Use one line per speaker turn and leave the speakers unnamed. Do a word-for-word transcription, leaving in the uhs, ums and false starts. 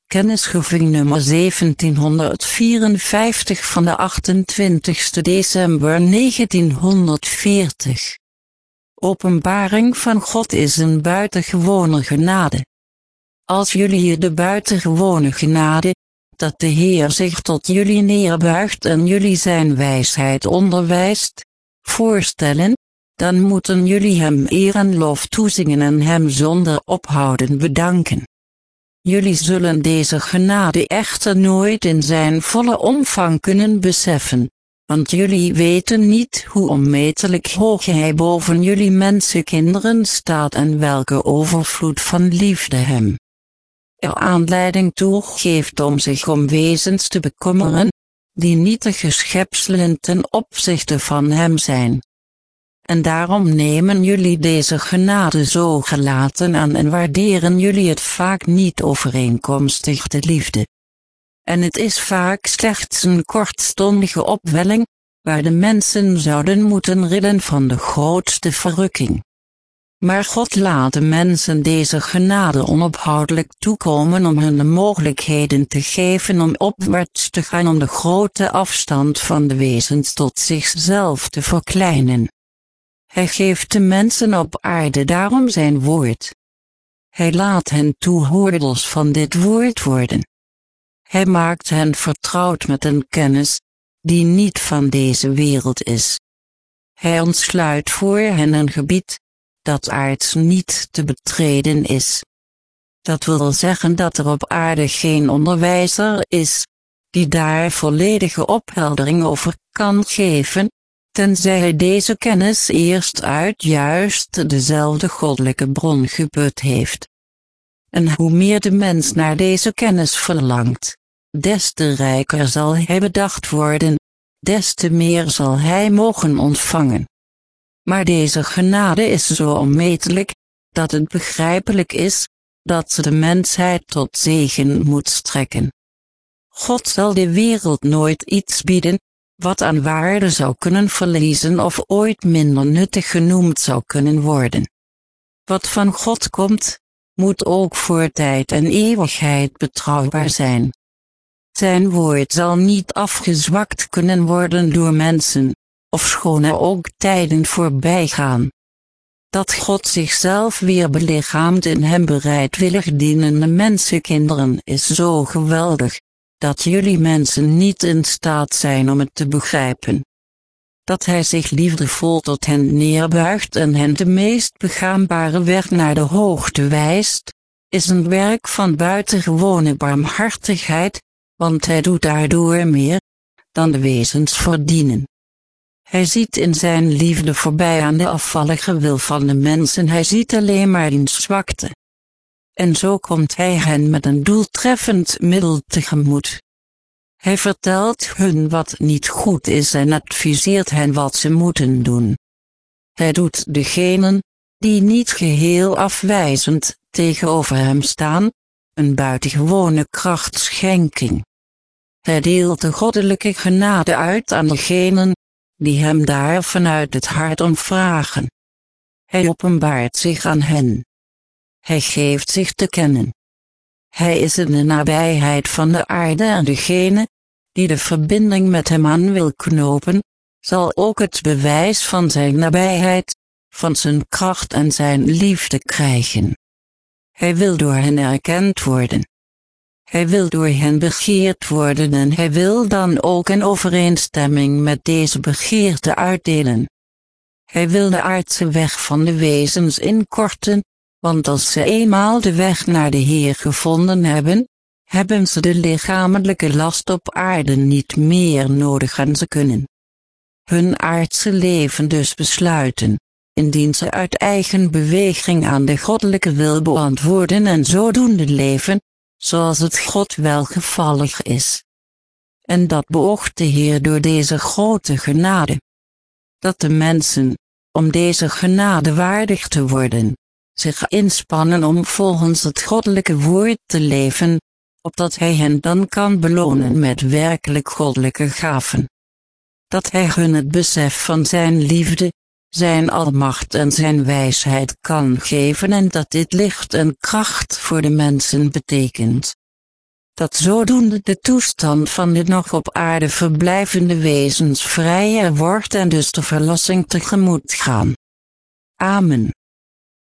Kennisgeving nummer zeventienhonderdvierenvijftig van de achtentwintigste december negentienhonderdveertig. Openbaring van God is een buitengewone genade. Als jullie de buitengewone genade, dat de Heer zich tot jullie neerbuigt en jullie zijn wijsheid onderwijst, voorstellen, dan moeten jullie hem eer en lof toezingen en hem zonder ophouden bedanken. Jullie zullen deze genade echter nooit in zijn volle omvang kunnen beseffen, want jullie weten niet hoe onmetelijk hoog hij boven jullie mensenkinderen staat en welke overvloed van liefde hem er aanleiding toe geeft om zich om wezens te bekommeren, die nietige schepselen ten opzichte van hem zijn. En daarom nemen jullie deze genade zo gelaten aan en waarderen jullie het vaak niet overeenkomstig de liefde. En het is vaak slechts een kortstondige opwelling, waar de mensen zouden moeten rillen van de grootste verrukking. Maar God laat de mensen deze genade onophoudelijk toekomen om hen de mogelijkheden te geven om opwaarts te gaan, om de grote afstand van de wezens tot zichzelf te verkleinen. Hij geeft de mensen op aarde daarom zijn woord. Hij laat hen toehoorders van dit woord worden. Hij maakt hen vertrouwd met een kennis, die niet van deze wereld is. Hij ontsluit voor hen een gebied, dat aards niet te betreden is. Dat wil zeggen dat er op aarde geen onderwijzer is, die daar volledige opheldering over kan geven, tenzij hij deze kennis eerst uit juist dezelfde goddelijke bron geput heeft. En hoe meer de mens naar deze kennis verlangt, des te rijker zal hij bedacht worden, des te meer zal hij mogen ontvangen. Maar deze genade is zo onmetelijk, dat het begrijpelijk is, dat ze de mensheid tot zegen moet strekken. God zal de wereld nooit iets bieden, wat aan waarde zou kunnen verliezen of ooit minder nuttig genoemd zou kunnen worden. Wat van God komt, moet ook voor tijd en eeuwigheid betrouwbaar zijn. Zijn woord zal niet afgezwakt kunnen worden door mensen, ofschoon er ook tijden voorbij gaan. Dat God zichzelf weer belichaamt in hem bereidwillig dienende mensenkinderen is zo geweldig, dat jullie mensen niet in staat zijn om het te begrijpen. Dat hij zich liefdevol tot hen neerbuigt en hen de meest begaanbare weg naar de hoogte wijst, is een werk van buitengewone barmhartigheid, want hij doet daardoor meer, dan de wezens verdienen. Hij ziet in zijn liefde voorbij aan de afvallige wil van de mensen, hij ziet alleen maar in zwakte. En zo komt hij hen met een doeltreffend middel tegemoet. Hij vertelt hun wat niet goed is en adviseert hen wat ze moeten doen. Hij doet degenen, die niet geheel afwijzend tegenover hem staan, een buitengewone krachtschenking. Hij deelt de goddelijke genade uit aan degenen, die hem daar vanuit het hart om vragen. Hij openbaart zich aan hen. Hij geeft zich te kennen. Hij is in de nabijheid van de aarde en degene, die de verbinding met hem aan wil knopen, zal ook het bewijs van zijn nabijheid, van zijn kracht en zijn liefde krijgen. Hij wil door hen erkend worden. Hij wil door hen begeerd worden en hij wil dan ook in overeenstemming met deze begeerte uitdelen. Hij wil de aardse weg van de wezens inkorten, want als ze eenmaal de weg naar de Heer gevonden hebben, hebben ze de lichamelijke last op aarde niet meer nodig en ze kunnen hun aardse leven dus besluiten, indien ze uit eigen beweging aan de goddelijke wil beantwoorden en zodoende leven, zoals het God welgevallig is. En dat beoogt de Heer door deze grote genade. Dat de mensen, om deze genade waardig te worden, zich inspannen om volgens het goddelijke woord te leven, opdat hij hen dan kan belonen met werkelijk goddelijke gaven. Dat hij hun het besef van zijn liefde, zijn almacht en zijn wijsheid kan geven en dat dit licht en kracht voor de mensen betekent. dat zodoende de toestand van de nog op aarde verblijvende wezens vrijer wordt en dus de verlossing tegemoet gaan. Amen.